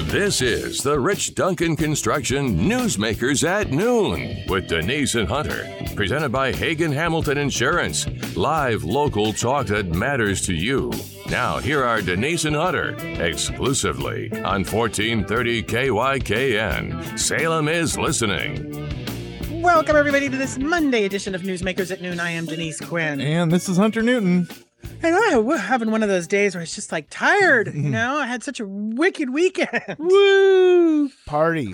This is the Rich Duncan Construction Newsmakers at Noon with Denise and Hunter. Presented by Hagen Hamilton Insurance. Live local talk that matters to you. Now, here are Denise and Hunter, exclusively on 1430 KYKN. Salem is listening. Welcome, everybody, to this Monday edition of Newsmakers at Noon. I am Denise Quinn. And this is Hunter Newton. And we're having one of those days where it's just like tired, you know? I had such a wicked weekend. Woo! Party.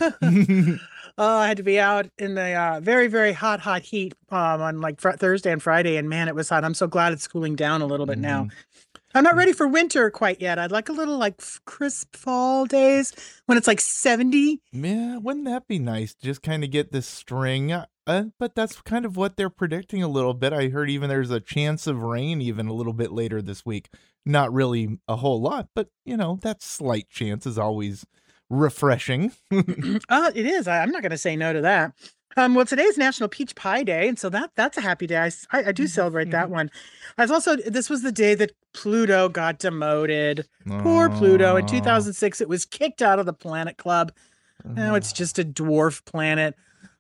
I had to be out in the very, very hot heat on like Thursday and Friday, and man, it was hot. I'm so glad it's cooling down a little bit now. I'm not ready for winter quite yet. I'd like a little like crisp fall days when it's like 70. Yeah, wouldn't that be nice? Just kind of get this string. But that's kind of what they're predicting a little bit. I heard even there's a chance of rain even a little bit later this week. Not really a whole lot, but you know, that slight chance is always refreshing. It is. I'm not going to say no to that. Well, today's National Peach Pie Day, and so that's a happy day. I do celebrate that one. This was the day that Pluto got demoted. Poor Pluto. In 2006, it was kicked out of the Planet Club. Now it's just a dwarf planet.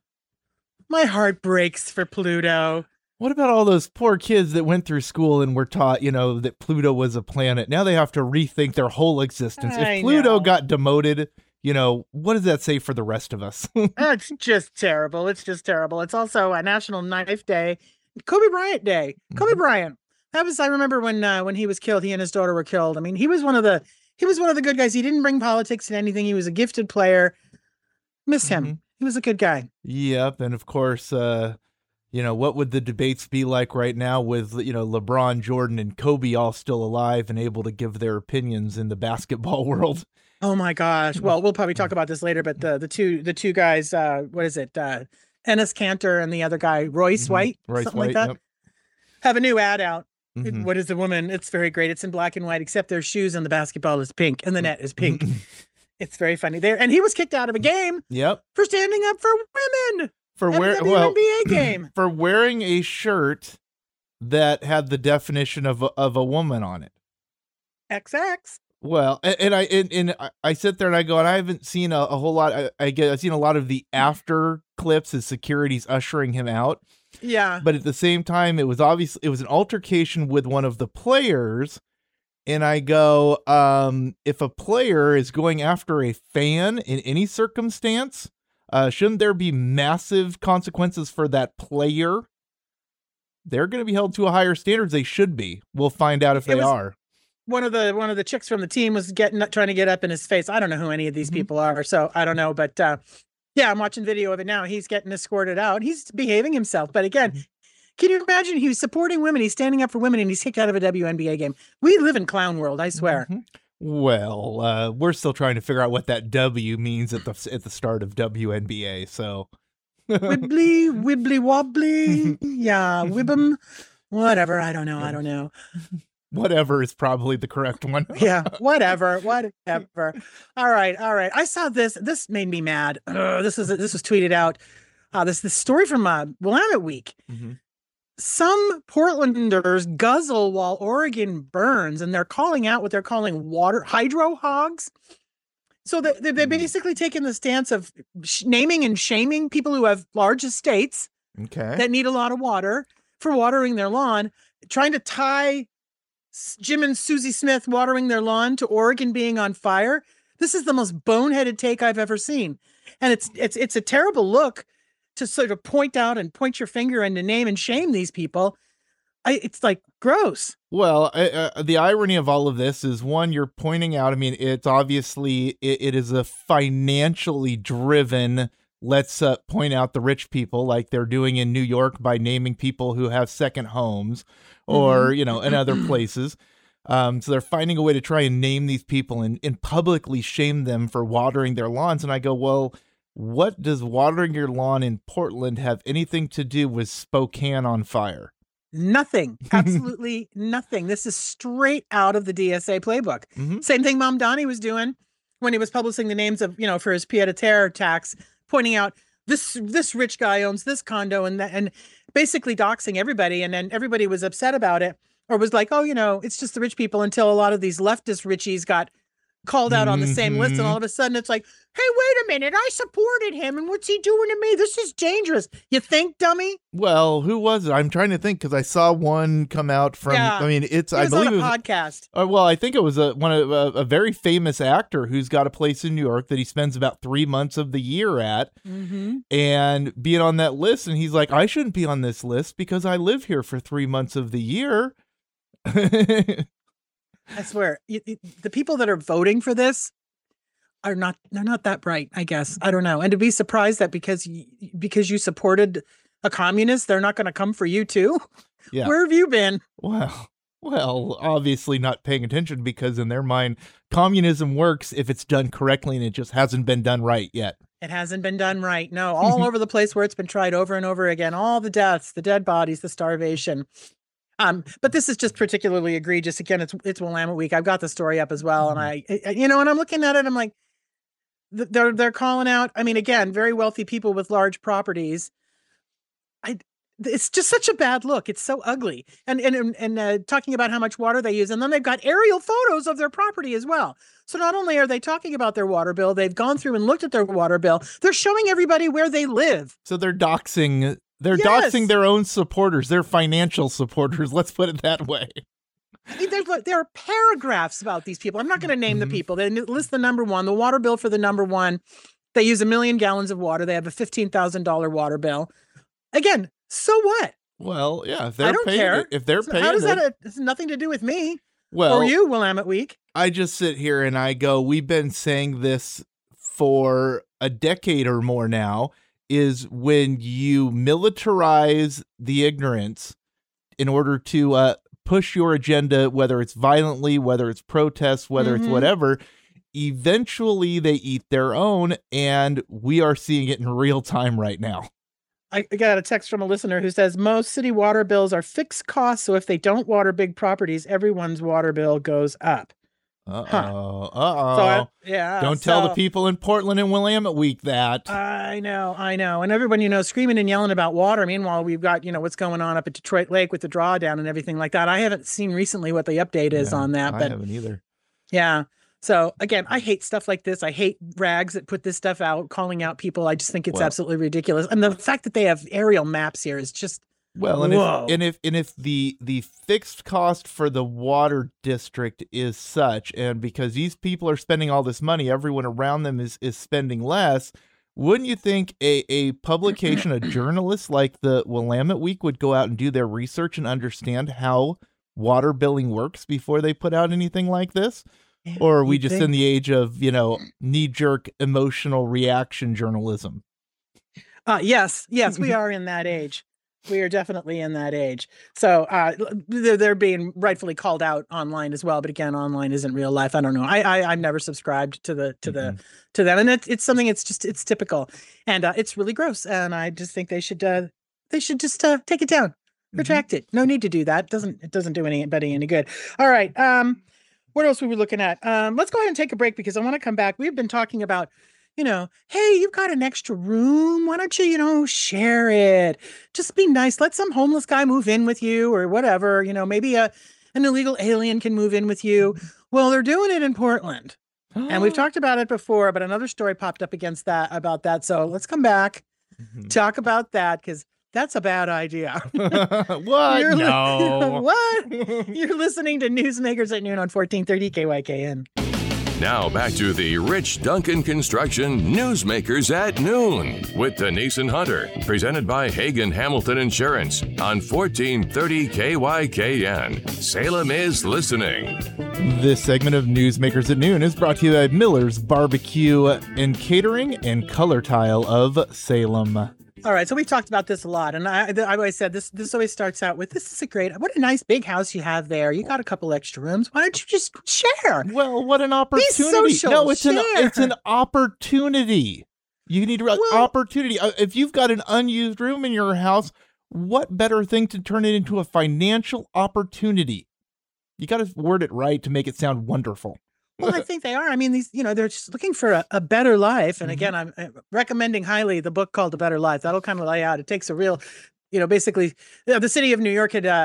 My heart breaks for Pluto. What about all those poor kids that went through school and were taught, you know, that Pluto was a planet? Now they have to rethink their whole existence. If Pluto got demoted, you know, what does that say for the rest of us? It's just terrible. It's just terrible. It's also a National Knife Day. Kobe Bryant Day. Kobe Bryant. I remember when he was killed, he and his daughter were killed. I mean, he was one of the good guys. He didn't bring politics to anything. He was a gifted player. Miss him. He was a good guy. Yep. And of course, you know, what would the debates be like right now with, you know, LeBron, Jordan, and Kobe all still alive and able to give their opinions in the basketball world? Oh my gosh. Well, we'll probably talk about this later, but the two guys, what is it? Enes Kanter and the other guy, Royce White, something like that, have a new ad out. What is the woman? It's very great. It's in black and white, except their shoes and the basketball is pink and the net is pink. It's very funny there. And he was kicked out of a game for standing up for women for at the WNBA game. For wearing a shirt that had the definition of a woman on it. XX. Well, and I sit there and I go, and I haven't seen a whole lot. I've seen a lot of the after clips as security's ushering him out. Yeah. But at the same time, it was an altercation with one of the players. And I go, if a player is going after a fan in any circumstance, shouldn't there be massive consequences for that player? They're going to be held to a higher standards. They should be. We'll find out if they are. One of the chicks from the team was trying to get up in his face. I don't know who any of these people are, so I don't know. But yeah, I'm watching video of it now. He's getting escorted out. He's behaving himself. But again, can you imagine? He was supporting women. He's standing up for women, and he's kicked out of a WNBA game. We live in clown world, I swear. Well, we're still trying to figure out what that W means at the start of WNBA. So, wibbly, wibbly wobbly, yeah, wibbum, whatever. I don't know. Whatever is probably the correct one. Yeah, whatever. All right. I saw this. This made me mad. This was tweeted out. This story from Willamette Week. Some Portlanders guzzle while Oregon burns, and they're calling out what they're calling hydro hogs. So they're basically taking the stance of naming and shaming people who have large estates that need a lot of water for watering their lawn, trying to tie Jim and Susie Smith watering their lawn to Oregon being on fire. This is the most boneheaded take I've ever seen. And it's a terrible look to sort of point out and point your finger and to name and shame these people. It's like gross. Well, the irony of all of this is, one, you're pointing out, I mean, it's obviously, it is a financially driven, let's point out the rich people like they're doing in New York by naming people who have second homes or, you know, in other places. So they're finding a way to try and name these people and publicly shame them for watering their lawns. And I go, well, what does watering your lawn in Portland have anything to do with Spokane on fire? Nothing. Absolutely nothing. This is straight out of the DSA playbook. Same thing Mom Donnie was doing when he was publishing the names of, you know, for his pied-à-terre tax, pointing out this rich guy owns this condo and basically doxing everybody. And then everybody was upset about it, or was like, oh, you know, it's just the rich people, until a lot of these leftist richies got called out on the same list, and all of a sudden it's like, hey, wait a minute, I supported him, and what's he doing to me? This is dangerous. You think, dummy? Well, who was it? I'm trying to think because I saw one come out from. Yeah. I mean, I believe it was a podcast. Well, I think it was a very famous actor who's got a place in New York that he spends about 3 months of the year at, and being on that list. And he's like, I shouldn't be on this list because I live here for 3 months of the year. I swear, the people that are voting for this they're not that bright, I guess. I don't know. And to be surprised that because you supported a communist, they're not going to come for you too. Yeah. Where have you been? Well, obviously not paying attention because in their mind, communism works if it's done correctly and it just hasn't been done right yet. It hasn't been done right. No, all over the place where it's been tried over and over again, all the deaths, the dead bodies, the starvation. But this is just particularly egregious. Again, it's Willamette Week. I've got the story up as well. And and I'm looking at it, I'm like, they're calling out. I mean, again, very wealthy people with large properties. It's just such a bad look. It's so ugly. And talking about how much water they use. And then they've got aerial photos of their property as well. So not only are they talking about their water bill, they've gone through and looked at their water bill. They're showing everybody where they live. So they're doxing. They're doxing their own supporters, their financial supporters. Let's put it that way. I mean, there are paragraphs about these people. I'm not going to name the people. They list the number one, the water bill for the number one. They use 1 million gallons of water. They have a $15,000 water bill. Again, so what? Well, yeah, if I don't care. If they're paying, how does that? It's nothing to do with me. Well, or you, Willamette Week. I just sit here and I go, we've been saying this for a decade or more now. Is when you militarize the ignorance in order to push your agenda, whether it's violently, whether it's protests, whether it's whatever, eventually they eat their own, and we are seeing it in real time right now. I got a text from a listener who says most city water bills are fixed costs, so if they don't water big properties, everyone's water bill goes up. So don't tell the people in Portland and Willamette Week that. I know. And everyone, screaming and yelling about water. Meanwhile, we've got, what's going on up at Detroit Lake with the drawdown and everything like that. I haven't seen recently what the update is on that. I haven't either. Yeah. So again, I hate stuff like this. I hate rags that put this stuff out, calling out people. I just think it's absolutely ridiculous. And the fact that they have aerial maps here is just if the fixed cost for the water district is such, and because these people are spending all this money, everyone around them is spending less, wouldn't you think a publication, a journalist like the Willamette Week would go out and do their research and understand how water billing works before they put out anything like this? Or are we just in the age of, knee-jerk emotional reaction journalism? Yes, we are in that age. We are definitely in that age. So they're being rightfully called out online as well. But again, online isn't real life. I don't know. I've never subscribed to them, and it's something. It's typical, and it's really gross. And I just think they should just take it down, retract it. No need to do that. It doesn't do anybody any good. All right. What else were we looking at? Let's go ahead and take a break because I want to come back. We've been talking about, hey, you've got an extra room. Why don't you, share it? Just be nice. Let some homeless guy move in with you or whatever. Maybe an illegal alien can move in with you. Well, they're doing it in Portland. And we've talked about it before, but another story popped up about that. So let's come back, talk about that because that's a bad idea. What? No. What? You're listening to Newsmakers at Noon on 1430 KYKN. Now back to the Rich Duncan Construction Newsmakers at Noon with Denise and Hunter, presented by Hagen Hamilton Insurance on 1430 KYKN. Salem is listening. This segment of Newsmakers at Noon is brought to you by Miller's Barbecue and Catering and Color Tile of Salem. All right, so we've talked about this a lot, and I always said this always starts out with, this is what a nice big house you have there. You got a couple extra rooms. Why don't you just share? Well, what an opportunity. Be social, no, it's an opportunity. You need opportunity. If you've got an unused room in your house, what better thing to turn it into a financial opportunity? You got to word it right to make it sound wonderful. Well, I think they are. I mean, these, they're just looking for a better life. And again, I'm recommending highly the book called A Better Life. That'll kind of lay out. It takes a real, basically, the city of New York had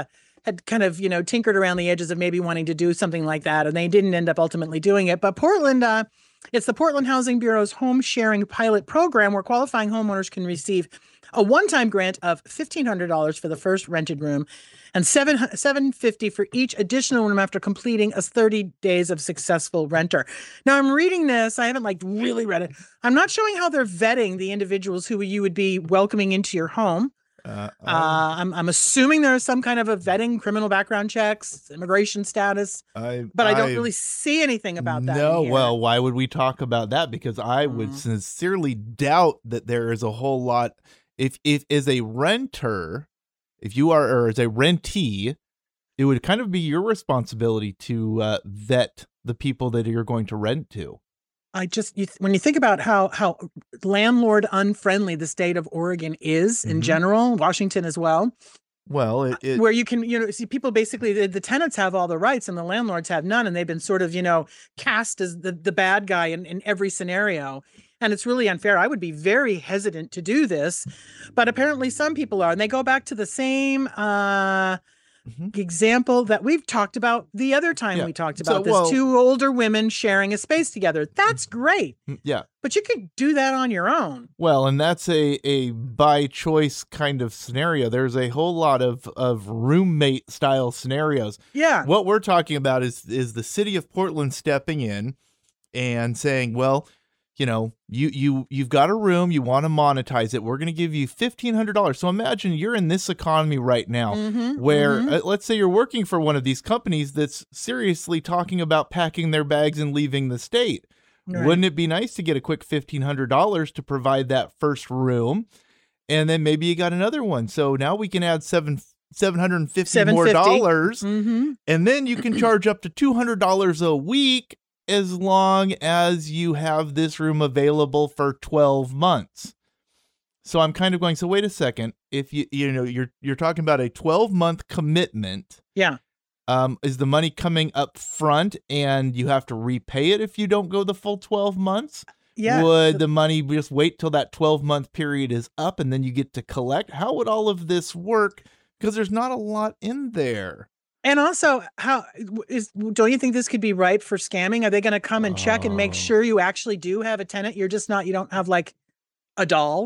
had kind of, tinkered around the edges of maybe wanting to do something like that, and they didn't end up ultimately doing it. But Portland, it's the Portland Housing Bureau's home sharing pilot program where qualifying homeowners can receive a one-time grant of $1,500 for the first rented room and $750 for each additional room after completing a 30 days of successful renter. Now, I'm reading this. I haven't really read it. I'm not showing how they're vetting the individuals who you would be welcoming into your home. I'm assuming there's some kind of a vetting, criminal background checks, immigration status, but I don't really see anything about that. No, well, why would we talk about that? Because I would sincerely doubt that there is a whole lot. If as a renter, if you are, or as a rentee, it would kind of be your responsibility to vet the people that you're going to rent to. When you think about how landlord unfriendly the state of Oregon is in general, Washington as well. Well, where you can, see people basically, the tenants have all the rights and the landlords have none. And they've been sort of, cast as the bad guy in every scenario. And it's really unfair. I would be very hesitant to do this, but apparently some people are. And they go back to the same example that we've talked about the other time we talked about two older women sharing a space together. That's great. Yeah. But you could do that on your own. Well, and that's a by choice kind of scenario. There's a whole lot of roommate style scenarios. Yeah. What we're talking about is the city of Portland stepping in and saying, well, you've got a room, you want to monetize it. We're going to give you $1,500. So imagine you're in this economy right now where let's say you're working for one of these companies that's seriously talking about packing their bags and leaving the state. Right. Wouldn't it be nice to get a quick $1,500 to provide that first room? And then maybe you got another one. So now we can add $750 more dollars. And then you can charge up to $200 a week as long as you have this room available for 12 months. So I'm kind of going, so wait a second. If you're talking about a 12-month commitment. Yeah. Is the money coming up front and you have to repay it if you don't go the full 12 months? Yeah. Would the money just wait till that 12-month period is up and then you get to collect? How would all of this work? Because there's not a lot in there. And also, don't you think this could be ripe for scamming? Are they going to come and check and make sure you actually do have a tenant? You don't have like a doll,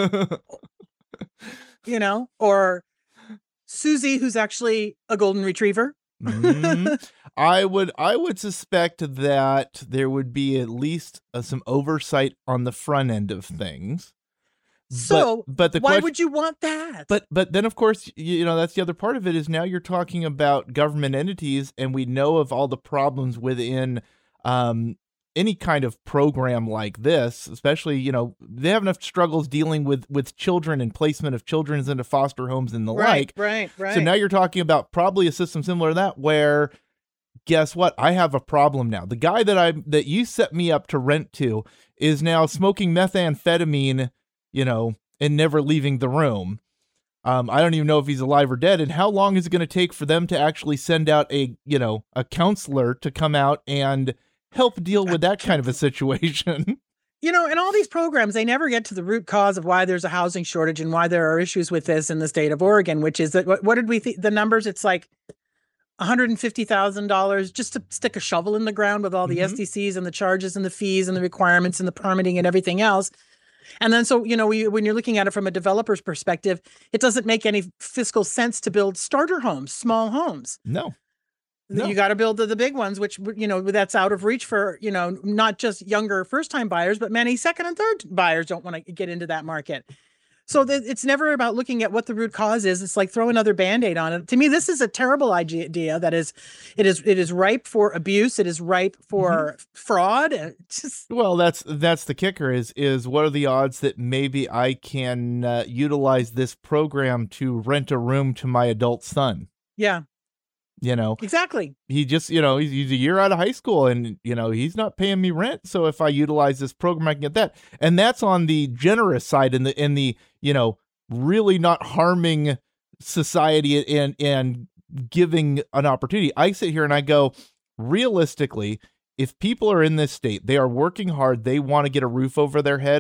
or Susie, who's actually a golden retriever. I would suspect that there would be at least some oversight on the front end of things. So, but why would you want that? But then, of course, that's the other part of it is now you're talking about government entities, and we know of all the problems within any kind of program like this, especially, they have enough struggles dealing with children and placement of children into foster homes and the like. Right. So now you're talking about probably a system similar to that where, guess what? I have a problem now. The guy that you set me up to rent to is now smoking methamphetamine, and never leaving the room. I don't even know if he's alive or dead. And how long is it going to take for them to actually send out a counselor to come out and help deal with that kind of a situation? In all these programs, they never get to the root cause of why there's a housing shortage and why there are issues with this in the state of Oregon, which is that, what did we think? The numbers, it's like $150,000 just to stick a shovel in the ground with all the SDCs and the charges and the fees and the requirements and the permitting and everything else. And then, so, when you're looking at it from a developer's perspective, it doesn't make any fiscal sense to build starter homes, small homes. No. You got to build the big ones, which, that's out of reach for, not just younger first-time buyers, but many second and third buyers don't want to get into that market. So it's never about looking at what the root cause is. It's like throw another Band-Aid on it. To me, this is a terrible idea. It is ripe for abuse. It is ripe for fraud. Well, that's the kicker is what are the odds that maybe I can utilize this program to rent a room to my adult son? Yeah. Exactly. He just, he's a year out of high school and, he's not paying me rent. So if I utilize this program, I can get that. And that's on the generous side and the really not harming society and giving an opportunity. I sit here and I go, realistically, if people are in this state, they are working hard, they want to get a roof over their head.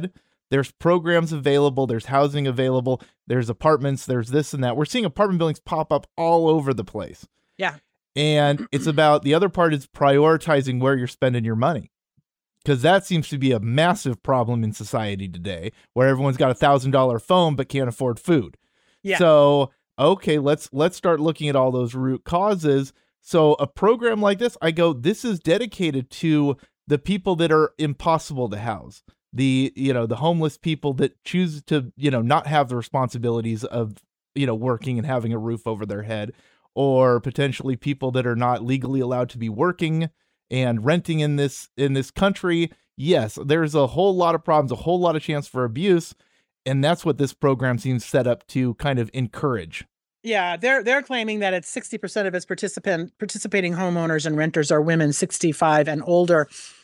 There's programs available. There's housing available. There's apartments. There's this and that. We're seeing apartment buildings pop up all over the place. Yeah. And it's about, the other part is prioritizing where you're spending your money. Because that seems to be a massive problem in society today, where everyone's got $1,000 phone but can't afford food. Yeah. So, okay, let's start looking at all those root causes. So a program like this, I go, this is dedicated to the people that are impossible to house. The homeless people that choose to, not have the responsibilities of, working and having a roof over their head, or potentially people that are not legally allowed to be working and renting in this country. Yes, there's a whole lot of problems, a whole lot of chance for abuse. And that's what this program seems set up to kind of encourage. Yeah, they're claiming that it's 60% of its participating homeowners and renters are women 65 and older.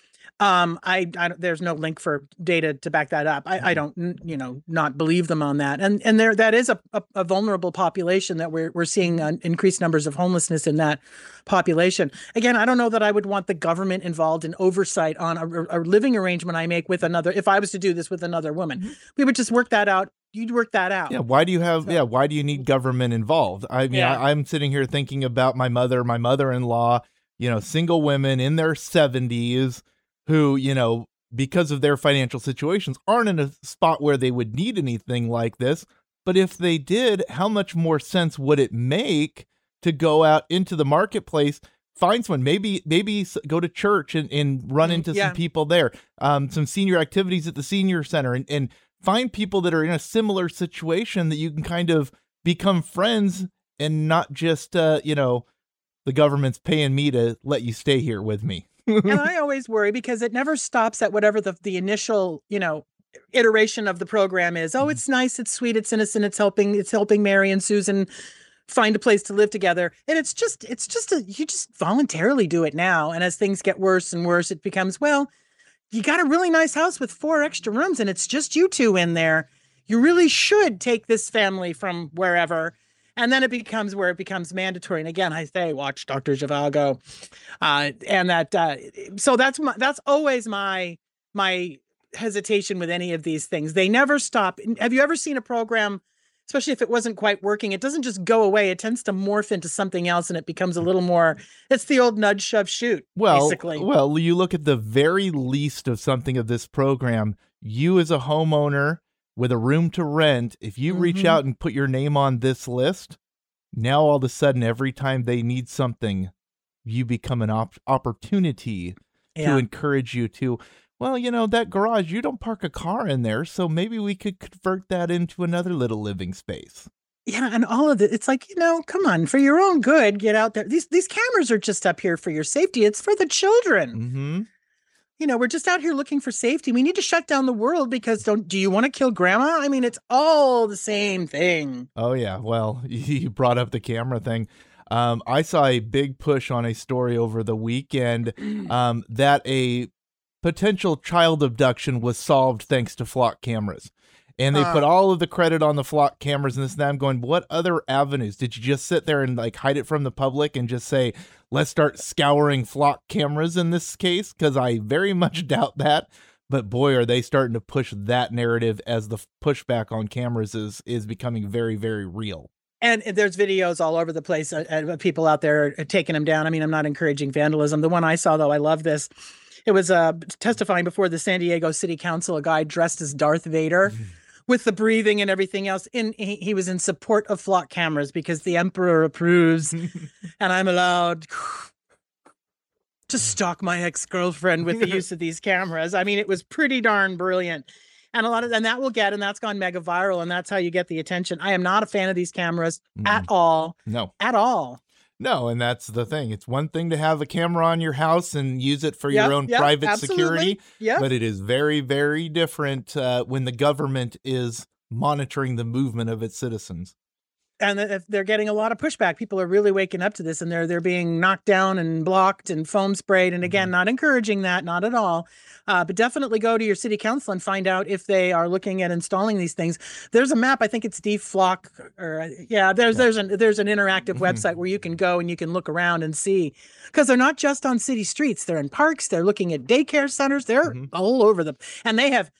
I there's no link for data to back that up. I don't, not believe them on that. And that is a vulnerable population that we're seeing increased numbers of homelessness in that population. Again, I don't know that I would want the government involved in oversight on a living arrangement I make with another. If I was to do this with another woman, we would just work that out. You'd work that out. Yeah. Why do you need government involved? I mean, I'm sitting here thinking about my mother-in-law, single women in their 70s who, because of their financial situations aren't in a spot where they would need anything like this. But if they did, how much more sense would it make to go out into the marketplace, find someone, maybe go to church and run into some people there, some senior activities at the senior center, and find people that are in a similar situation that you can kind of become friends, and not just, the government's paying me to let you stay here with me. And I always worry because it never stops at whatever the initial, iteration of the program is. Oh, it's nice, it's sweet, it's innocent, it's helping Mary and Susan find a place to live together. And you just voluntarily do it now. And as things get worse and worse, it becomes, well, you got a really nice house with 4 extra rooms and it's just you two in there. You really should take this family from wherever. And then it becomes mandatory. And again, I say, watch Dr. Zhivago. And that, so that's always my hesitation with any of these things. They never stop. Have you ever seen a program, especially if it wasn't quite working, it doesn't just go away. It tends to morph into something else and it becomes a little more, it's the old nudge, shove, shoot, basically. Well, you look at the very least of something of this program, you as a homeowner with a room to rent, if you reach out and put your name on this list, now all of a sudden, every time they need something, you become an opportunity to encourage you to, well, that garage, you don't park a car in there, so maybe we could convert that into another little living space. Yeah, and all of it, it's like, come on, for your own good, get out there. These cameras are just up here for your safety. It's for the children. Mm-hmm. We're just out here looking for safety. We need to shut down the world because do you want to kill grandma? I mean, it's all the same thing. Oh, yeah. Well, you brought up the camera thing. I saw a big push on a story over the weekend that a potential child abduction was solved thanks to flock cameras. And they put all of the credit on the flock cameras and this and that. I'm going, what other avenues? Did you just sit there and hide it from the public and just say, let's start scouring flock cameras in this case? Because I very much doubt that. But boy, are they starting to push that narrative as the pushback on cameras is becoming very, very real. And there's videos all over the place of people out there taking them down. I mean, I'm not encouraging vandalism. The one I saw, though, I love this. It was testifying before the San Diego City Council, a guy dressed as Darth Vader. With the breathing and everything else, he was in support of flock cameras because the emperor approves, and I'm allowed to stalk my ex-girlfriend with the use of these cameras. I mean, it was pretty darn brilliant, and that's gone mega viral, and that's how you get the attention. I am not a fan of these cameras at all. No, at all. No, and that's the thing. It's one thing to have a camera on your house and use it for your own private security, but it is very, very different when the government is monitoring the movement of its citizens. And if they're getting a lot of pushback, people are really waking up to this, and they're being knocked down and blocked and foam sprayed. And again, not encouraging that, not at all. But definitely go to your city council and find out if they are looking at installing these things. There's a map, I think it's DFlock, there's an interactive website where you can go and you can look around and see, because they're not just on city streets. They're in parks. They're looking at daycare centers. They're all over them, and they have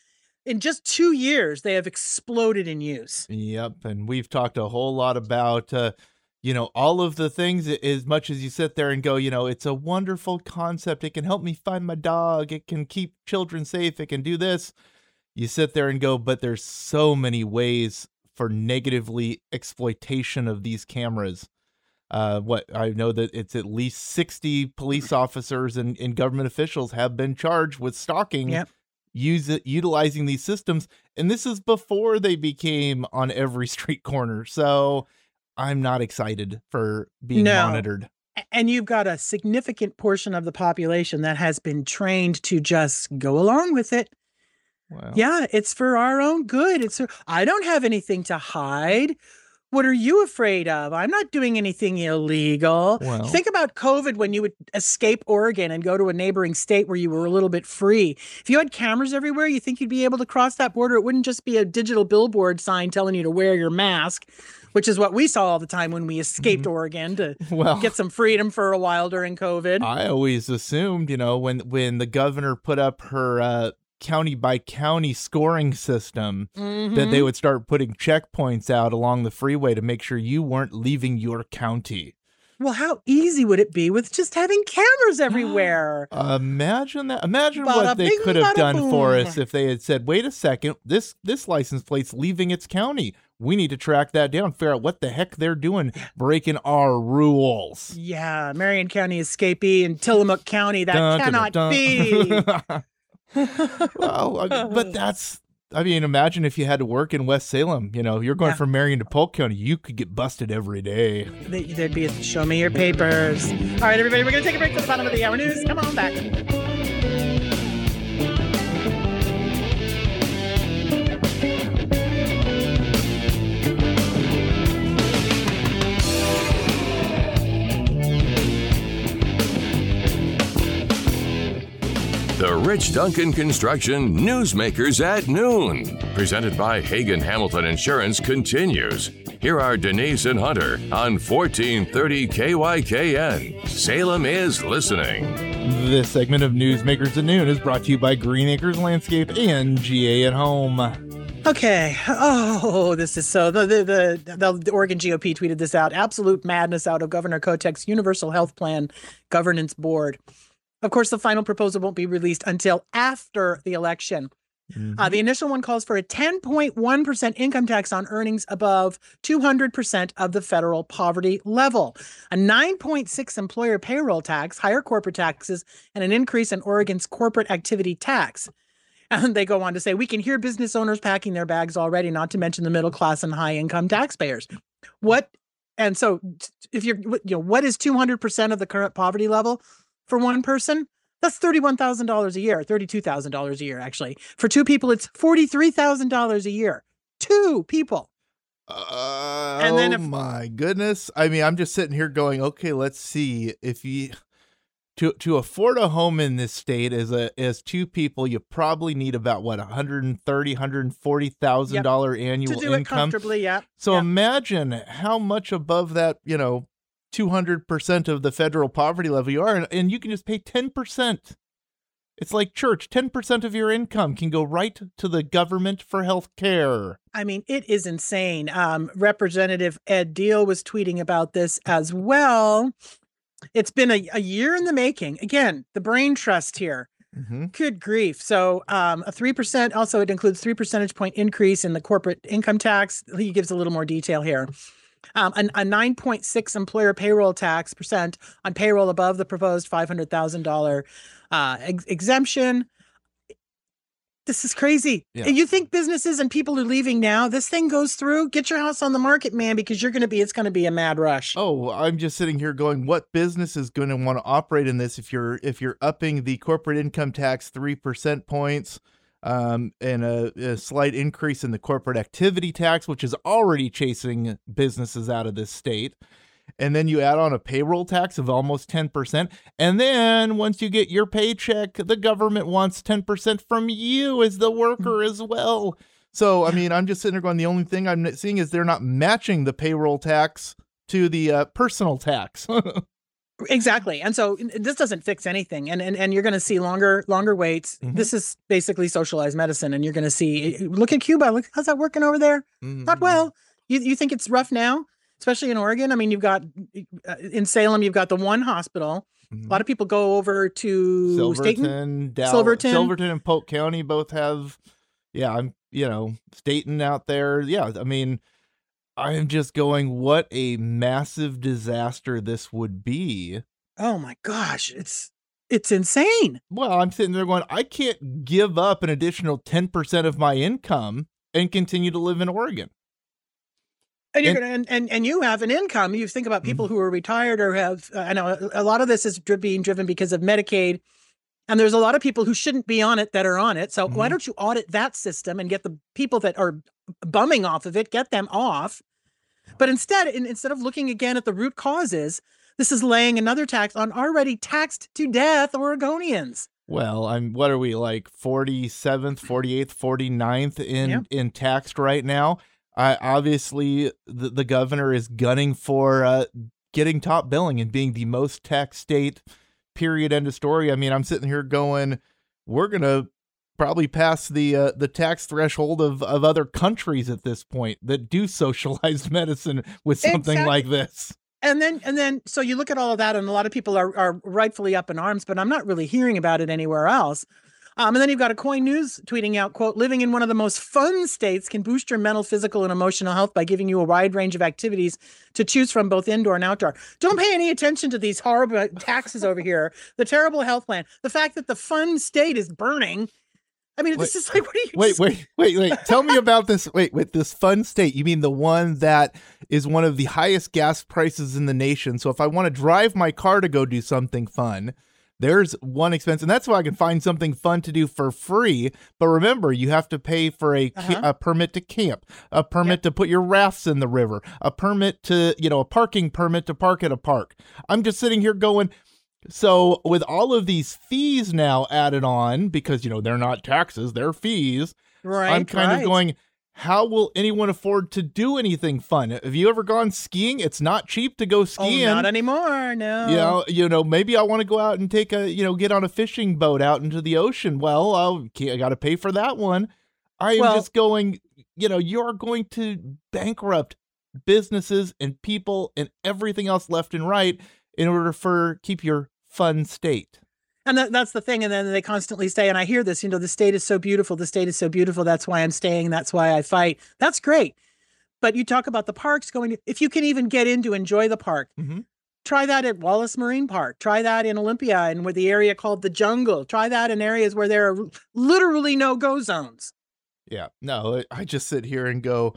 in just 2 years, they have exploded in use. Yep. And we've talked a whole lot about, all of the things, as much as you sit there and go, it's a wonderful concept. It can help me find my dog. It can keep children safe. It can do this. You sit there and go, but there's so many ways for negatively exploitation of these cameras. I know that it's at least 60 police officers and government officials have been charged with stalking, utilizing these systems. And this is before they became on every street corner. So I'm not excited for being monitored. And you've got a significant portion of the population that has been trained to just go along with it. Well, yeah, it's for our own good. I don't have anything to hide. What are you afraid of? I'm not doing anything illegal. Well, think about COVID when you would escape Oregon and go to a neighboring state where you were a little bit free. If you had cameras everywhere, you think you'd be able to cross that border? It wouldn't just be a digital billboard sign telling you to wear your mask, which is what we saw all the time when we escaped Oregon to get some freedom for a while during COVID. I always assumed, when the governor put up her county by county scoring system, that they would start putting checkpoints out along the freeway to make sure you weren't leaving your county. Well, how easy would it be with just having cameras everywhere? Imagine that. Imagine what they could have done for us if they had said, wait a second, this license plate's leaving its county. We need to track that down, figure out what the heck they're doing, breaking our rules. Yeah, Marion County escapee and Tillamook County, that cannot be. Well, but imagine if you had to work in West Salem, you're going from Marion to Polk County, you could get busted every day. There'd be show me your papers. All right, everybody, we're going to take a break to the bottom of the hour news. Come on back. The Rich Duncan Construction Newsmakers at Noon, presented by Hagen Hamilton Insurance, continues. Here are Denise and Hunter on 1430 KYKN. Salem is listening. This segment of Newsmakers at Noon is brought to you by Green Acres Landscape and GA at Home. Okay. Oh, this is so. The Oregon GOP tweeted this out. Absolute madness out of Governor Kotek's Universal Health Plan Governance Board. Of course, the final proposal won't be released until after the election. The initial one calls for a 10.1% income tax on earnings above 200% of the federal poverty level, a 9.6% employer payroll tax, higher corporate taxes, and an increase in Oregon's corporate activity tax. And they go on to say, we can hear business owners packing their bags already, not to mention the middle class and high income taxpayers. And so if what is 200% of the current poverty level? For one person, that's $31,000 a year, $32,000 a year, actually. For two people, it's $43,000 a year. Two people. And then my goodness. I mean, I'm just sitting here going, okay, let's see. If you to afford a home in this state as two people, you probably need about $130,000, $140,000 annual to do income. It comfortably, yeah. So imagine how much above that, 200% of the federal poverty level you are, and you can just pay 10%. It's like church. 10% of your income can go right to the government for health care. I mean, it is insane. Representative Ed Deal was tweeting about this as well. It's been a year in the making. Again, the brain trust here. Good grief. So a 3%, also it includes 3 percentage point increase in the corporate income tax. He gives a little more detail here. A 9.6% employer payroll tax percent on payroll above the proposed $500,000 exemption. This is crazy. Yeah. You think businesses and people are leaving now? This thing goes through. Get your house on the market, man, because it's going to be a mad rush. Oh, I'm just sitting here going, what business is going to want to operate in this if you're upping the corporate income tax 3% points? And a slight increase in the corporate activity tax, which is already chasing businesses out of this state. And then you add on a payroll tax of almost 10%. And then once you get your paycheck, the government wants 10% from you as the worker as well. So, I mean, I'm just sitting there going, the only thing I'm seeing is they're not matching the payroll tax to the personal tax. Exactly. And so this doesn't fix anything. And you're going to see longer waits. Mhm. This is basically socialized medicine. And you're going to see, look at Cuba. Look, how's that working over there? Not well. You think it's rough now, especially in Oregon? I mean, you've got in Salem, you've got the one hospital. A lot of people go over to Silverton, Silverton and Polk County both have, Staten out there. Yeah. I mean, I'm just going, what a massive disaster this would be. Oh my gosh. It's insane. Well, I'm sitting there going, I can't give up an additional 10% of my income and continue to live in Oregon. And you're and you have an income. You think about people who are retired or have. I know a lot of this is being driven because of Medicaid, and there's a lot of people who shouldn't be on it that are on it. So why don't you audit that system and get the people that are bumming off of it, get them off? But instead of looking again at the root causes, this is laying another tax on already taxed to death Oregonians. Well, what are we, like 47th, 48th, 49th in taxed right now? Obviously, the governor is gunning for getting top billing and being the most taxed state, period, end of story. I mean, I'm sitting here going, we're going to probably pass the tax threshold of other countries at this point that do socialized medicine with something like this. And then, so you look at all of that, and a lot of people are rightfully up in arms, but I'm not really hearing about it anywhere else. And then you've got a KOIN News tweeting out, quote, living in one of the most fun states can boost your mental, physical, and emotional health by giving you a wide range of activities to choose from, both indoor and outdoor. Don't pay any attention to these horrible taxes over here, the terrible health plan, the fact that the fun state is burning. I mean, this is like, what are you... Wait. Tell me about this. Wait, this fun state. You mean the one that is one of the highest gas prices in the nation? So if I want to drive my car to go do something fun, there's one expense, and that's why I can find something fun to do for free. But remember, you have to pay for a permit to camp, a permit to put your rafts in the river, a permit to, a parking permit to park at a park. I'm just sitting here going, so with all of these fees now added on, because, they're not taxes, they're fees. Right. I'm kind of going, how will anyone afford to do anything fun? Have you ever gone skiing? It's not cheap to go skiing. Oh, not anymore. No. Maybe I want to go out and take get on a fishing boat out into the ocean. Well, I got to pay for that one. I'm just going, you're going to bankrupt businesses and people and everything else left and right in order to keep your fun state. And that's the thing. And then they constantly say, and I hear this, the state is so beautiful. The state is so beautiful. That's why I'm staying. That's why I fight. That's great. But you talk about the parks if you can even get in to enjoy the park, try that at Wallace Marine Park. Try that in Olympia and with the area called the Jungle. Try that in areas where there are literally no-go zones. Yeah. No, I just sit here and go,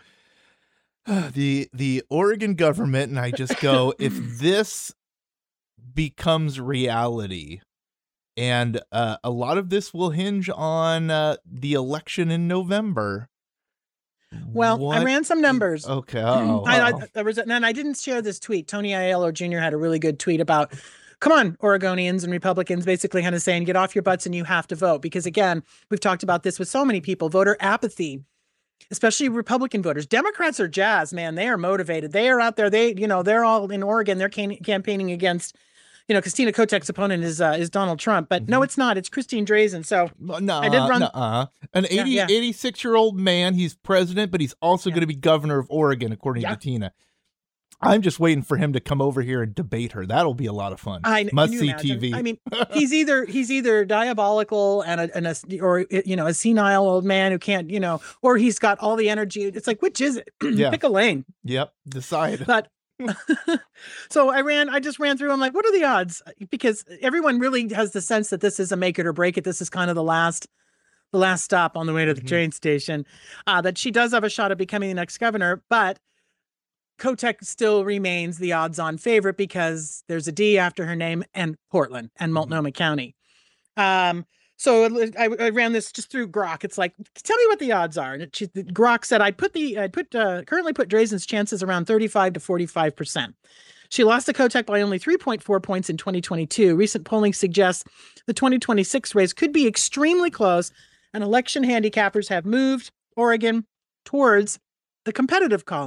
the Oregon government, and I just go, if this becomes reality, and a lot of this will hinge on the election in November. Well, I ran some numbers. Okay. And I didn't share this tweet. Tony Aiello Jr. had a really good tweet about, come on, Oregonians and Republicans, basically kind of saying, get off your butts and you have to vote. Because again, we've talked about this with so many people, voter apathy, especially Republican voters. Democrats are jazzed, man. They are motivated. They are out there. They're all in Oregon. They're campaigning against, Christina Kotek's opponent is Donald Trump, but no, it's not. It's Christine Drazan. So I did run an 86-year-old man. He's president, but he's also going to be governor of Oregon, according to Tina. I'm just waiting for him to come over here and debate her. That'll be a lot of fun. Must see TV. I mean, he's either diabolical and a senile old man who can't, or he's got all the energy. It's like, which is it? Pick a lane. Yep, decide. But so I just ran through. I'm like, what are the odds? Because everyone really has the sense that this is a make it or break it. This is kind of the last stop on the way to the train station. That she does have a shot at becoming the next governor, but Kotek still remains the odds-on favorite because there's a D after her name and Portland and Multnomah County. So I ran this just through Grok. It's like, tell me what the odds are. And Grok said currently put Drazan's chances around 35 to 45%. She lost to Kotek by only 3.4 points in 2022. Recent polling suggests the 2026 race could be extremely close, and election handicappers have moved Oregon towards the competitive column.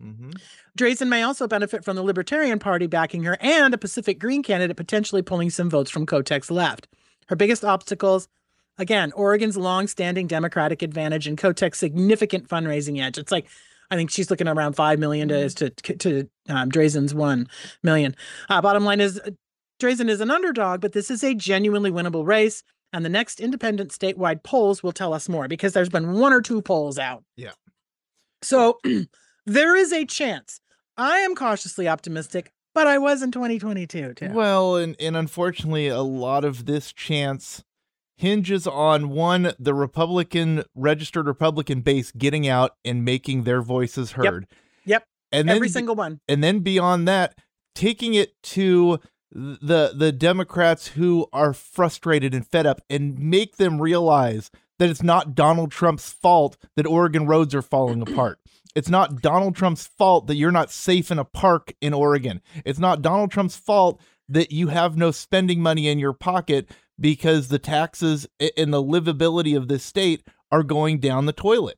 Drazen may also benefit from the Libertarian Party backing her and a Pacific Green candidate potentially pulling some votes from Kotek's left. Her biggest obstacles, again, Oregon's long-standing Democratic advantage and Kotek's significant fundraising edge. It's like, I think she's looking around $5 million to Drazen's $1 million. Bottom line is, Drazen is an underdog, but this is a genuinely winnable race. And the next independent statewide polls will tell us more because there's been 1 or 2 polls out. Yeah. So there is a chance. I am cautiously optimistic, but I was in 2022 too. Well, and unfortunately, a lot of this chance hinges on, one, the registered Republican base getting out and making their voices heard. Yep. And every single one. And then beyond that, taking it to the Democrats who are frustrated and fed up and make them realize that it's not Donald Trump's fault that Oregon roads are falling apart. It's not Donald Trump's fault that you're not safe in a park in Oregon. It's not Donald Trump's fault that you have no spending money in your pocket because the taxes and the livability of this state are going down the toilet.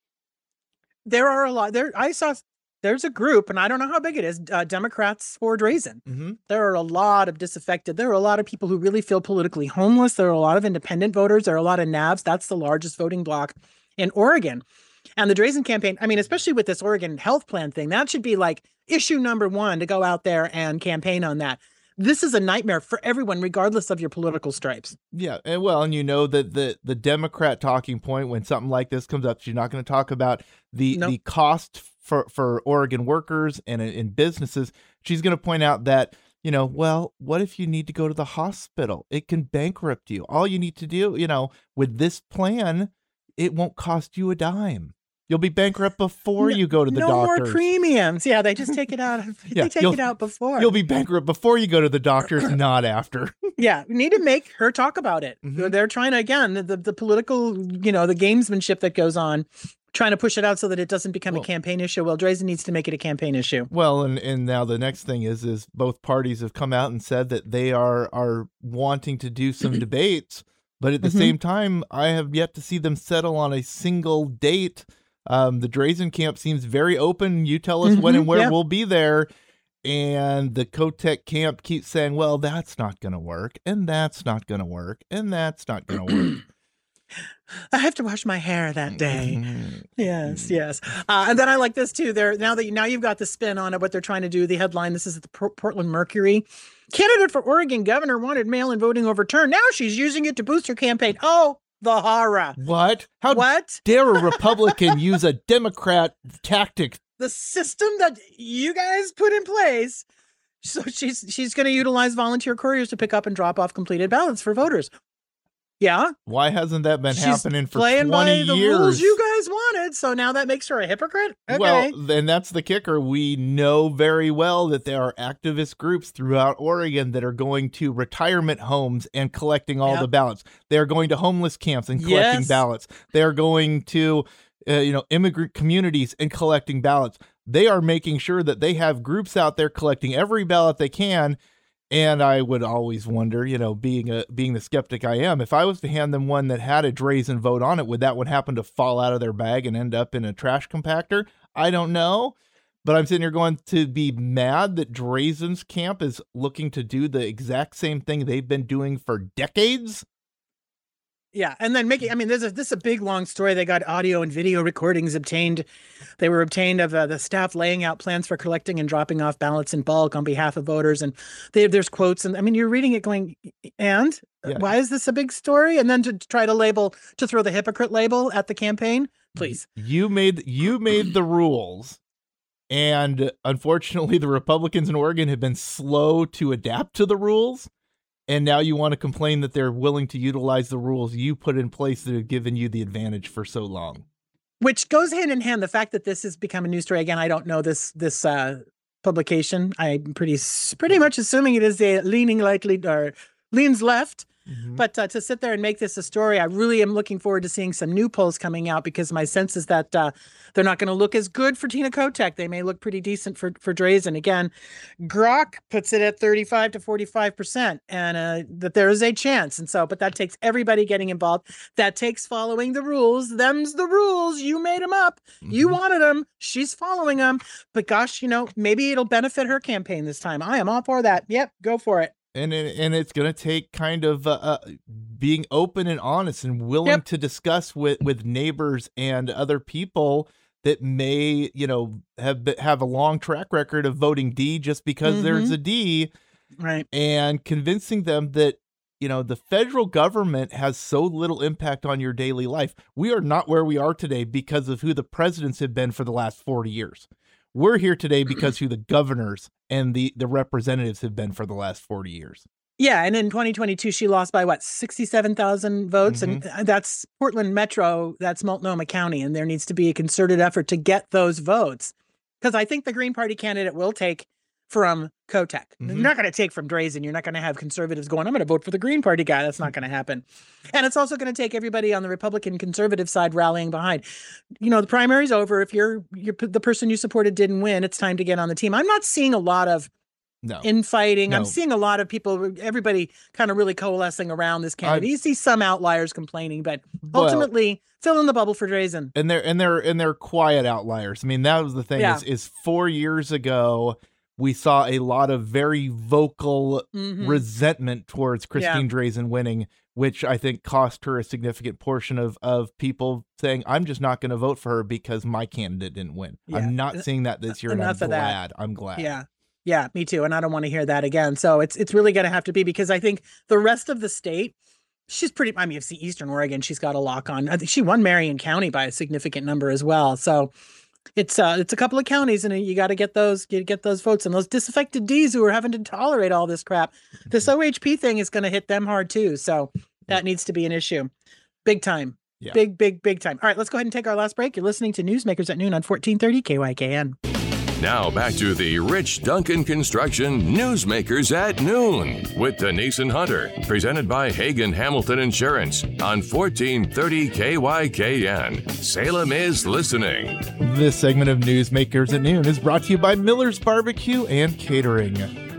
There are a lot there. There's a group, and I don't know how big it is, Democrats for Drazen. There are a lot of disaffected. There are a lot of people who really feel politically homeless. There are a lot of independent voters. There are a lot of NABs. That's the largest voting bloc in Oregon. And the Drazen campaign, I mean, especially with this Oregon health plan thing, that should be like issue number 1 to go out there and campaign on that. This is a nightmare for everyone, regardless of your political stripes. Yeah, and you know that the Democrat talking point when something like this comes up, she's not going to talk about the cost for Oregon workers and in businesses. She's going to point out that, well, what if you need to go to the hospital? It can bankrupt you. All you need to do, with this plan, it won't cost you a dime. You'll be bankrupt before you go to the doctor. No more premiums. Yeah, they just take it out. They take it out before. You'll be bankrupt before you go to the doctors, not after. Yeah, we need to make her talk about it. They're trying to, again, the political, the gamesmanship that goes on, trying to push it out so that it doesn't become a campaign issue. Well, Drazen needs to make it a campaign issue. Well, and now the next thing is both parties have come out and said that they are wanting to do some debates, but at the same time, I have yet to see them settle on a single date. The Drazen camp seems very open. You tell us when and where we'll be there. And the Kotek camp keeps saying, well, that's not going to work. And that's not going to work. And that's not going to work. I have to wash my hair that day. Yes. And then I like this too. Now you've got the spin on it, what they're trying to do. The headline, this is at the Portland Mercury. Candidate for Oregon governor wanted mail-in voting overturned. Now she's using it to boost her campaign. Oh, the horror. What? How dare a Republican use a Democrat tactic? The system that you guys put in place. So she's going to utilize volunteer couriers to pick up and drop off completed ballots for voters. Yeah. Why hasn't that been happening for 20 years? Playing by the rules you guys wanted, so now that makes her a hypocrite? Okay. Well, then that's the kicker. We know very well that there are activist groups throughout Oregon that are going to retirement homes and collecting all the ballots. They're going to homeless camps and collecting ballots. They're going to immigrant communities and collecting ballots. They are making sure that they have groups out there collecting every ballot they can. And I would always wonder, being the skeptic I am, if I was to hand them one that had a Drazen vote on it, would that one happen to fall out of their bag and end up in a trash compactor? I don't know. But I'm sitting here going to be mad that Drazen's camp is looking to do the exact same thing they've been doing for decades. Yeah, and then this is a big long story. They got audio and video recordings obtained. They were obtained of the staff laying out plans for collecting and dropping off ballots in bulk on behalf of voters. And there's quotes, and you're reading it going, why is this a big story? And then to try to throw the hypocrite label at the campaign, please. You made the rules, and unfortunately, the Republicans in Oregon have been slow to adapt to the rules. And now you want to complain that they're willing to utilize the rules you put in place that have given you the advantage for so long. Which goes hand in hand. The fact that this has become a news story. Again, I don't know this publication. I'm pretty much assuming it is leans left. But to sit there and make this a story, I really am looking forward to seeing some new polls coming out, because my sense is that they're not going to look as good for Tina Kotek. They may look pretty decent for Drazen. Again, Grok puts it at 35 to 45%, and that there is a chance. And so, but that takes everybody getting involved. That takes following the rules. Them's the rules. You made them up. You wanted them. She's following them. But gosh, maybe it'll benefit her campaign this time. I am all for that. Yep, go for it. And it's going to take kind of being open and honest and willing to discuss with neighbors and other people that may, have a long track record of voting D just because there's a D. Right. And convincing them that, the federal government has so little impact on your daily life. We are not where we are today because of who the presidents have been for the last 40 years. We're here today because who the governors and the representatives have been for the last 40 years. Yeah, and in 2022, she lost by 67,000 votes, and that's Portland Metro, that's Multnomah County, and there needs to be a concerted effort to get those votes, because I think the Green Party candidate will take from Kotek. You're not going to take from Drazen. You're not going to have conservatives going, I'm going to vote for the Green Party guy. That's not going to happen. And it's also going to take everybody on the Republican conservative side rallying behind. The primary's over. If you're the person you supported didn't win, it's time to get on the team. I'm not seeing a lot of infighting. I'm seeing a lot of people, everybody kind of really coalescing around this candidate. You see some outliers complaining, but ultimately fill in the bubble for Drazen. And they're quiet outliers. I mean, that was the thing is 4 years ago, we saw a lot of very vocal resentment towards Christine Drazen winning, which I think cost her a significant portion of people saying, I'm just not going to vote for her because my candidate didn't win. Yeah. I'm not seeing that this year, and I'm glad. I'm glad. Yeah. Yeah, me too. And I don't want to hear that again. So it's really going to have to be, because I think the rest of the state, she's pretty, you see Eastern Oregon, she's got a lock on. I think she won Marion County by a significant number as well. So it's a couple of counties, and you got to get those votes, and those disaffected Ds who are having to tolerate all this crap. This OHP thing is going to hit them hard too. So that needs to be an issue. Big time. Yeah. Big time. All right, let's go ahead and take our last break. You're listening to Newsmakers at Noon on 1430 KYKN. Now back to the Rich Duncan Construction Newsmakers at Noon with Denise and Hunter, presented by Hagen Hamilton Insurance on 1430 KYKN. Salem is listening. This segment of Newsmakers at Noon is brought to you by Miller's Barbecue and Catering.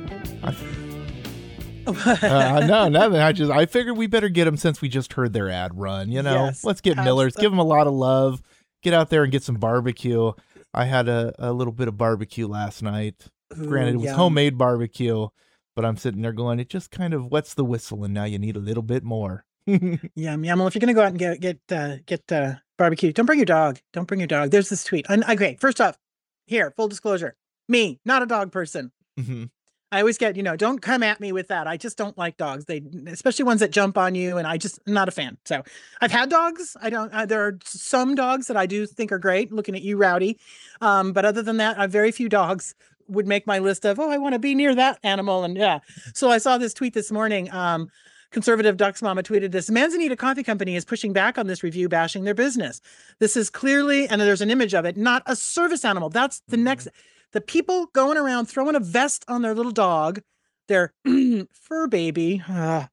I figured we better get them since we just heard their ad run. Yes, let's get Miller's, give them a lot of love, get out there and get some barbecue. I had a little bit of barbecue last night. Granted, it was homemade barbecue, but I'm sitting there going, it just kind of wets the whistle, and now you need a little bit more. Yum. Well, if you're gonna go out and get barbecue, don't bring your dog. Don't bring your dog. There's this tweet. Okay, first off, here, full disclosure, me, not a dog person. I always get, don't come at me with that. I just don't like dogs. Especially ones that jump on you, and I'm not a fan. So I've had dogs. There are some dogs that I do think are great. Looking at you, Rowdy. But other than that, I have very few dogs would make my list of, I want to be near that animal. And yeah. So I saw this tweet this morning. Conservative Ducks Mama tweeted this. Manzanita Coffee Company is pushing back on this review, bashing their business. This is clearly, and there's an image of it, not a service animal. That's the next. The people going around throwing a vest on their little dog, their fur baby,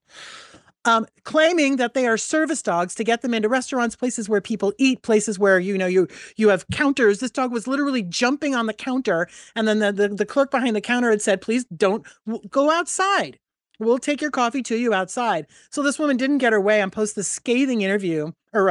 claiming that they are service dogs to get them into restaurants, places where people eat, places where, you have counters. This dog was literally jumping on the counter. And then the clerk behind the counter had said, please don't go outside. We'll take your coffee to you outside. So this woman didn't get her way and post this scathing review.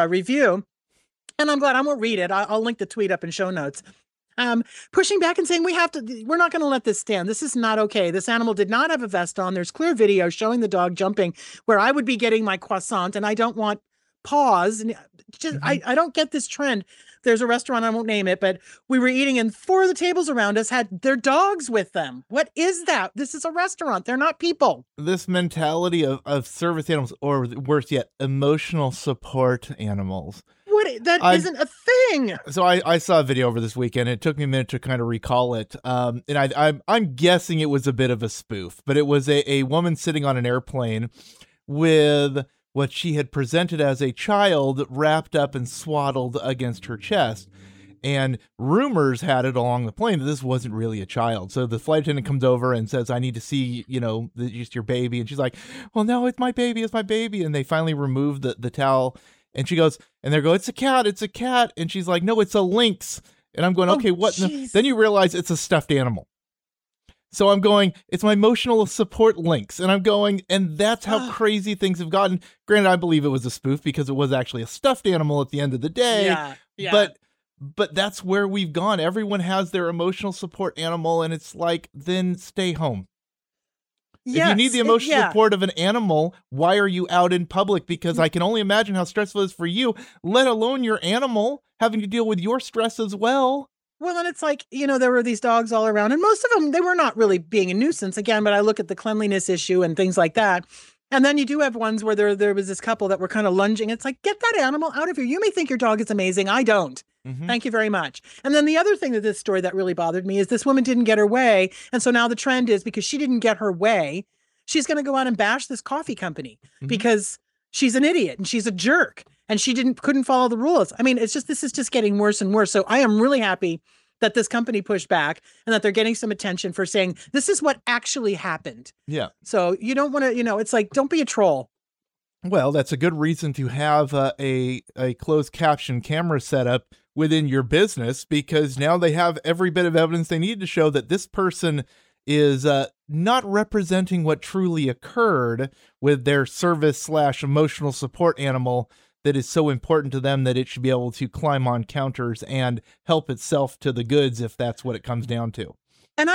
And I'm glad I won't read it. I'll link the tweet up in show notes. Pushing back and saying we're not going to let this stand. This is not okay. This animal did not have a vest on. There's clear video showing the dog jumping where I would be getting my croissant, and I don't want paws. And I don't get this trend. There's a restaurant, I won't name it, but we were eating and 4 of the tables around us had their dogs with them. What is that? This is a restaurant. They're not people. This mentality of service animals, or worse yet, emotional support animals. That isn't a thing. So I saw a video over this weekend. It took me a minute to kind of recall it. And I'm guessing it was a bit of a spoof, but it was a woman sitting on an airplane with what she had presented as a child wrapped up and swaddled against her chest. And rumors had it along the plane that this wasn't really a child. So the flight attendant comes over and says, I need to see, just your baby. And she's like, well, no, it's my baby. It's my baby. And they finally remove the towel. And she goes, and they go, it's a cat. It's a cat. And she's like, no, it's a lynx. And I'm going, okay, what? Then you realize it's a stuffed animal. So I'm going, it's my emotional support lynx. And I'm going, and that's how crazy things have gotten. Granted, I believe it was a spoof because it was actually a stuffed animal at the end of the day. Yeah. But that's where we've gone. Everyone has their emotional support animal, and it's like, then stay home. Yes, if you need the emotional support of an animal, why are you out in public? Because I can only imagine how stressful it is for you, let alone your animal having to deal with your stress as well. Well, and it's like, there were these dogs all around, and most of them, they were not really being a nuisance again, but I look at the cleanliness issue and things like that. And then you do have ones where there was this couple that were kind of lunging. It's like, get that animal out of here. You may think your dog is amazing. I don't. Mm-hmm. Thank you very much. And then the other thing that this story that really bothered me is this woman didn't get her way. And so now the trend is because she didn't get her way, she's going to go out and bash this coffee company because she's an idiot and she's a jerk and she couldn't follow the rules. I mean, this is just getting worse and worse. So I am really happy that this company pushed back and that they're getting some attention for saying, this is what actually happened. Yeah. So you don't want to, it's like, don't be a troll. Well, that's a good reason to have a closed caption camera set up within your business, because now they have every bit of evidence they need to show that this person is not representing what truly occurred with their service/emotional support animal that is so important to them that it should be able to climb on counters and help itself to the goods if that's what it comes down to. And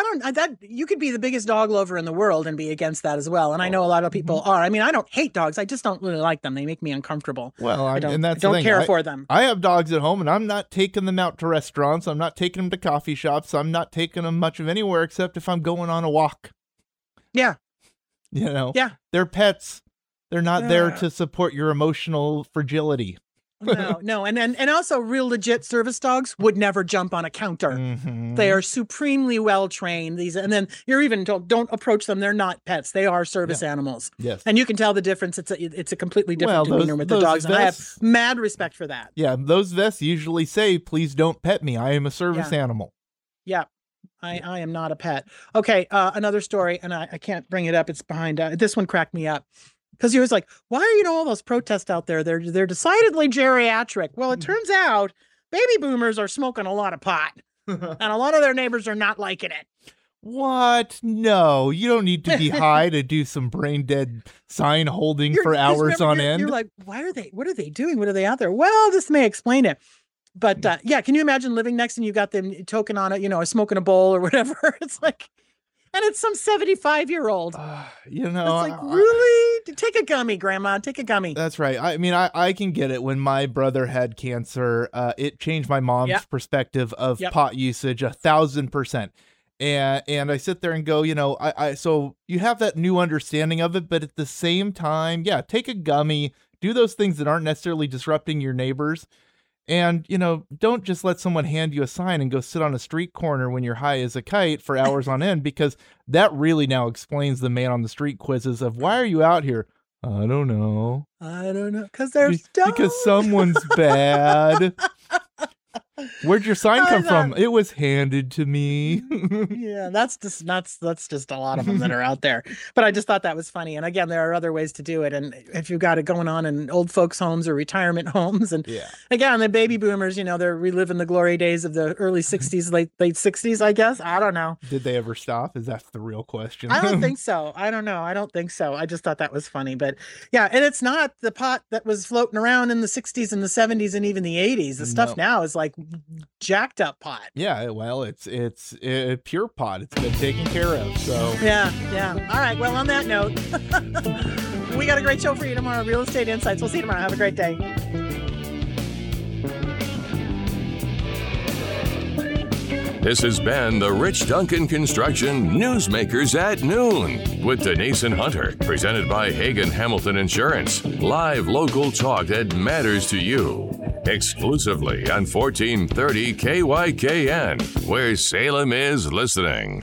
you could be the biggest dog lover in the world and be against that as well. And I know a lot of people are. I mean, I don't hate dogs. I just don't really like them. They make me uncomfortable. Well, I don't care for them. I have dogs at home, and I'm not taking them out to restaurants. I'm not taking them to coffee shops. I'm not taking them much of anywhere except if I'm going on a walk. Yeah. Yeah. They're pets. They're not there to support your emotional fragility. No. And also real legit service dogs would never jump on a counter. Mm-hmm. They are supremely well trained. And then you're even told, don't approach them. They're not pets. They are service animals. Yes. And you can tell the difference. It's a completely different demeanor with the dogs. And I have mad respect for that. Yeah. Those vests usually say, please don't pet me. I am a service animal. Yeah. I am not a pet. Okay. Another story, and I can't bring it up. It's behind, this one cracked me up. Because he was like, why are all those protests out there? They're decidedly geriatric. Well, it turns out baby boomers are smoking a lot of pot. And a lot of their neighbors are not liking it. What? No, you don't need to be high to do some brain dead sign holding for hours on end. You're like, what are they doing? What are they out there? Well, this may explain it. But can you imagine living next and you got them token on it, smoking a bowl or whatever? It's like... And it's some 75-year-old. It's like, really? Take a gummy, Grandma. Take a gummy. That's right. I mean, I can get it. When my brother had cancer, it changed my mom's perspective of pot usage 1,000%. And I sit there and go, so you have that new understanding of it, but at the same time, take a gummy, do those things that aren't necessarily disrupting your neighbors. And, don't just let someone hand you a sign and go sit on a street corner when you're high as a kite for hours on end, because that really now explains the man on the street quizzes of, why are you out here? I don't know. Because they're stoned. Because someone's bad. Where'd your sign come from? It was handed to me. Yeah, that's just a lot of them that are out there. But I just thought that was funny. And again, there are other ways to do it. And if you've got it going on in old folks' homes or retirement homes, and again, the baby boomers, they're reliving the glory days of the early 60s, late 60s, I guess. I don't know. Did they ever stop? Is that the real question? I don't think so. I don't know. I don't think so. I just thought that was funny. But yeah, and it's not the pot that was floating around in the 60s and the 70s and even the 80s. The stuff now is like jacked up pot. Yeah, well, it's pure pot. It's been taken care of. So yeah. All right. Well, on that note, we got a great show for you tomorrow. Real Estate Insights. We'll see you tomorrow. Have a great day. This has been the Rich Duncan Construction Newsmakers at Noon with Denise and Hunter, presented by Hagen Hamilton Insurance. Live local talk that matters to you. Exclusively on 1430 KYKN, where Salem is listening.